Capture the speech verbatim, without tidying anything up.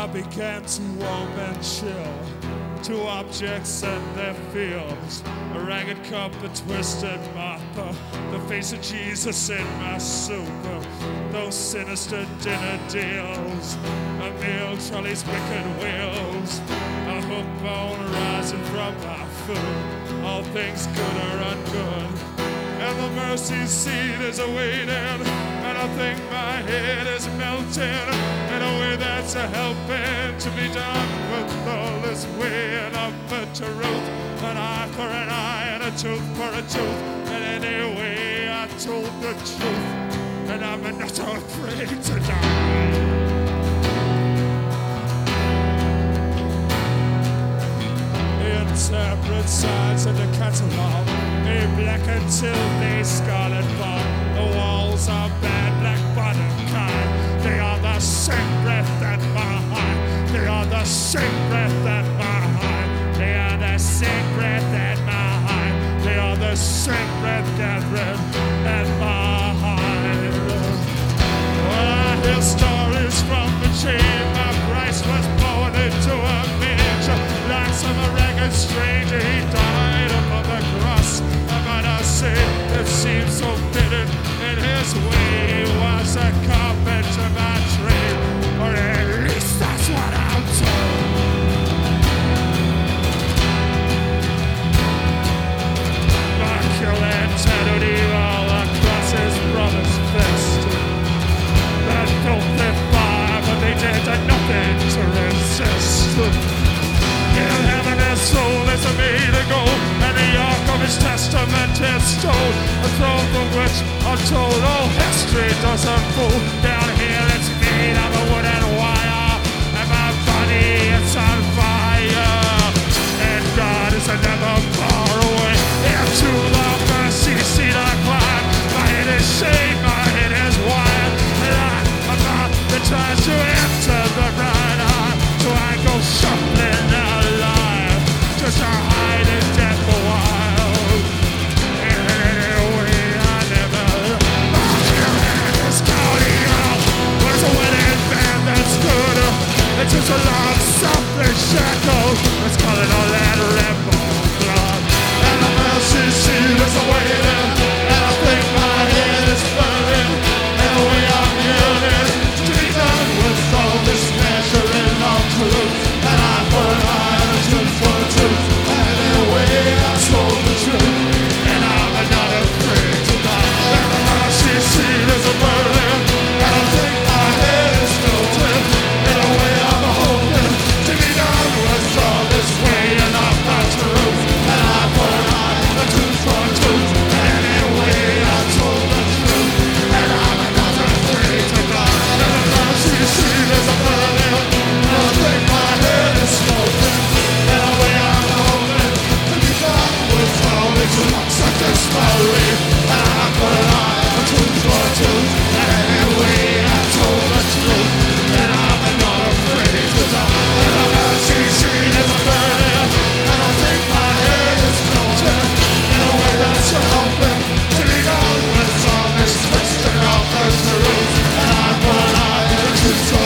I began to warm and chill to objects and their fields. A ragged cup, a twisted mop, uh, the face of Jesus in my soup, uh, those sinister dinner deals, a meal trolley's wicked wheels, a hook bone rising from my food, all things good or ungood, and the mercy seat is awaiting, and I think my head is melting in a way that's a helping to be done with all this weighing up the truth, an eye for an eye and a tooth for a tooth, and anyway I told the truth, and I'm not afraid to die. Interpret sides of the catalog, a black until they scarlet fall. The walls are bad, black bottom kind. They are the same breath that my heart. They are the same breath that my heart. They are the same breath that my heart. They are the same breath that breath at my heart. Well, I hear stories from the chamber. Christ was born into a manger, like some ragged stranger. He died upon the cross. I'm gonna say it seems so fitting. In his way, he was a carpenter by trade, or at least that's what I'm told. Immaculate tattooed evil across his brother's fist. That filthy fire, but they did nothing to resist. In heaven his soul is made of gold, and the ark of his testament is told, a throne from which untold all history does unfold. Down here it's made of a wood and wire, and my body it's on fire, and God is never far away. Into the mercy seat I climb, my head is shaved, my head is wide, and I, I'm not the time to enter the right eye, so I go shuffling alive, just to hide in death a while. And anyway, I never this county out. Where's a wedding band that's good? It's just a long, selfish shackle. Let's call it all that rebel blood. And the mercy seat is waiting, and I think my head is burning, and the way I'm yearning to be done with all this measuring of truth, and I for an eye and a tooth for a tooth, and anyway I told the truth, and I'm not afraid to die. And the mercy seat is burning, and I think my head is melting, in a way I'm hoping to be done with all this weighing of the truth, and I for an eye and a tooth for a tooth, and anyway I told the truth, and I'm not afraid to die. And the mercy seat is burning, and I think my head is smoking, in a way I'm hoping to be done with all this looks of disbelief, and I for an eye and a tooth for a tooth, and anyway I told the truth, and I'm not afraid to die. And the mercy seat is burning, and I think my head is melting, in a way that's hoping to be done with all this twisting of the truth, and I for an eye and a tooth for